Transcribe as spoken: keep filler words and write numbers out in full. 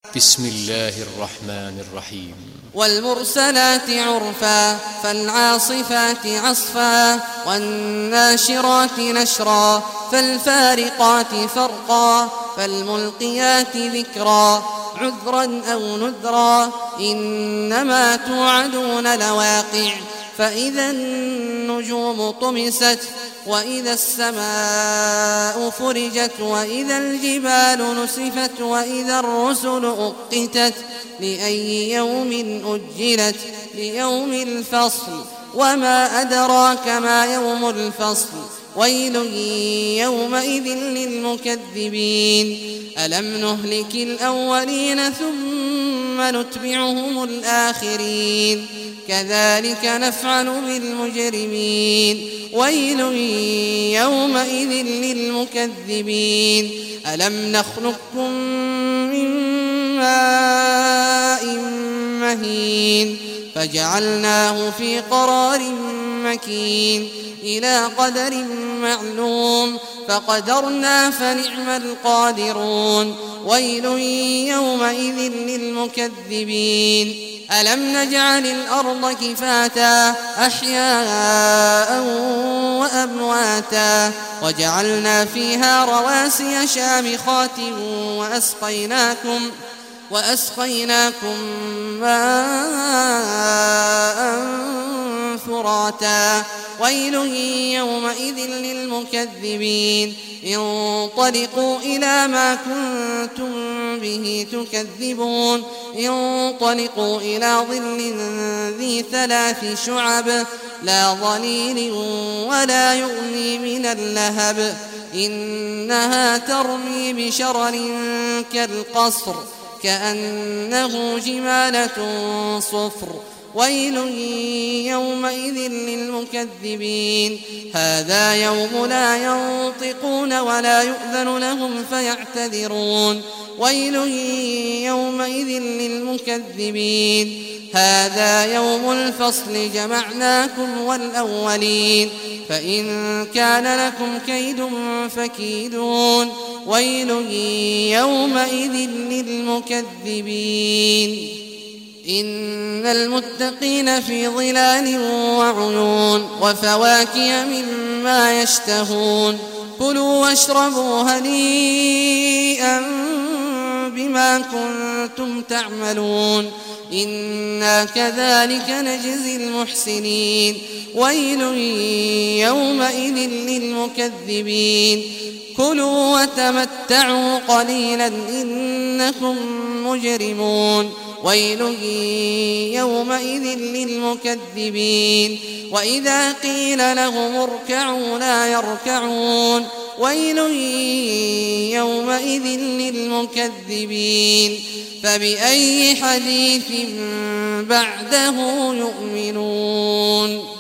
بسم الله الرحمن الرحيم. والمرسلات عرفا فالعاصفات عصفا والناشرات نشرا فالفارقات فرقا فالملقيات ذكرا عذرا أو نذرا إنما توعدون لواقع فإذا النجوم طمست وإذا السماء فرجت وإذا الجبال نسفت وإذا الرسل أقتت لأي يوم أجلت ليوم الفصل وما أدراك ما يوم الفصل ويل يومئذ للمكذبين ألم نهلك الأولين ثم نتبعهم الآخرين كذلك نفعل بالمجرمين ويل يومئذ للمكذبين ألم نخلقكم من ماء مهين فجعلناه في قرار مكين إلى قدر معلوم فقدرنا فنعم القادرون ويل يومئذ للمكذبين ألم نجعل الأرض كفاتا أحياء وأمواتا وجعلنا فيها رواسي شامخات وأسقيناكم وأسقيناكم ماء فراتا ويل يومئذ للمكذبين انطلقوا إلى ما كنتم به تكذبون انطلقوا إلى ظل ذي ثلاث شعب لا ظليل ولا يغني من اللهب إنها ترمي بشرر كالقصر كأنه جمالة صفر ويل يومئذ للمكذبين هذا يوم لا ينطقون ولا يؤذن لهم فيعتذرون ويل يومئذ للمكذبين هذا يوم الفصل جمعناكم والأولين فإن كان لكم كيد فكيدون ويل يومئذ للمكذبين إن المتقين في ظلال وعيون وفواكه مما يشتهون كلوا واشربوا هنيئا بما كنتم تعملون إنا كذلك نجزي المحسنين ويل يومئذ للمكذبين كلوا وتمتعوا قليلا إنكم مجرمون ويل يومئذ للمكذبين وإذا قيل لهم اركعوا لا يركعون ويل يومئذ للمكذبين فبأي حديث بعده يؤمنون.